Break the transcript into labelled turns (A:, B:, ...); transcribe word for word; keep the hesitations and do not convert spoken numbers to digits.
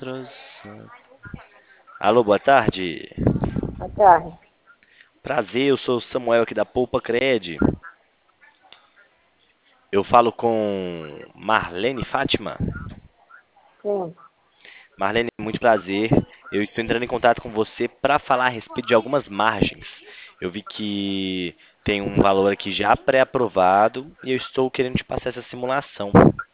A: outros. Alô, boa tarde.
B: Boa tarde.
A: Prazer, eu sou o Samuel aqui da Poupa Cred. Eu falo com Marlene Fátima.
B: Sim.
A: Marlene, muito prazer. Eu estou entrando em contato com você para falar a respeito de algumas margens. Eu vi que tem um valor aqui já pré-aprovado e eu estou querendo te passar essa simulação.